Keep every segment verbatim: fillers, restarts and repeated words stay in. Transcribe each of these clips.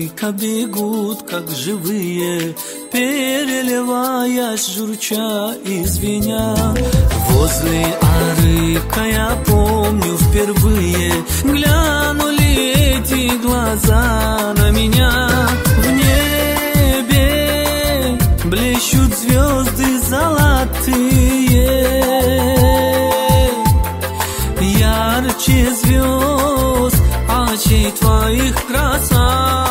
только бегут, как живые, переливаясь, журча и звеня. Возле арыка я помню впервые глянули эти глаза на меня. В небе блещут звезды золотые, ярче звезд очей твоих краса.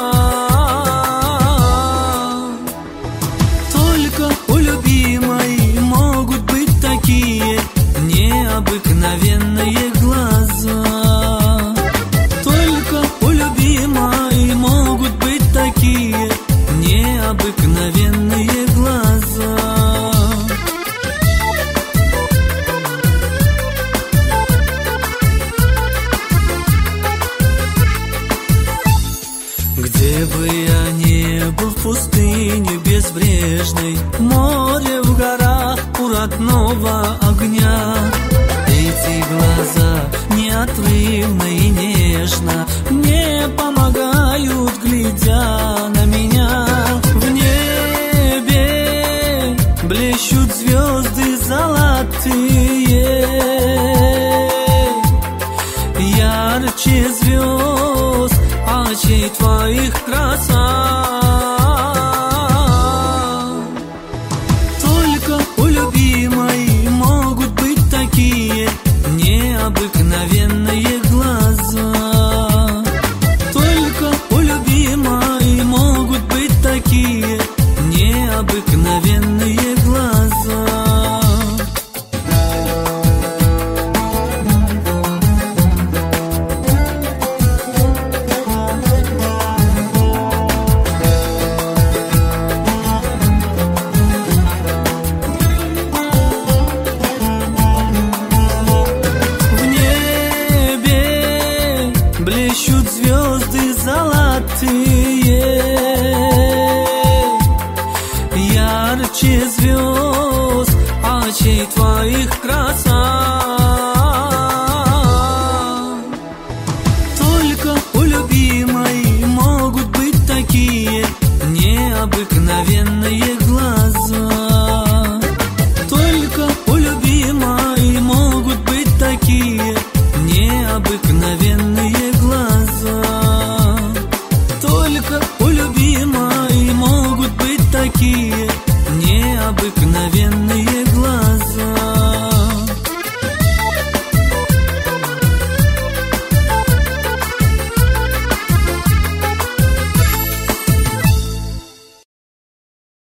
Только у любимой могут быть такие необыкновенные глаза. Только у любимой могут быть такие необыкновенные глаза. Где бы я ни был, в пустыне безбрежной, море в горах у родного огня, эти глаза неотрывно и нежно мне помогают, глядя на меня. В небе блещут звезды золотые, ярче звезд очей твоих краса. Только у любимой могут быть такие необыкновенные глаза. Только у любимой могут быть такие необыкновенные глаза. Блещут звезды золотые, ярче звезд очей твоих.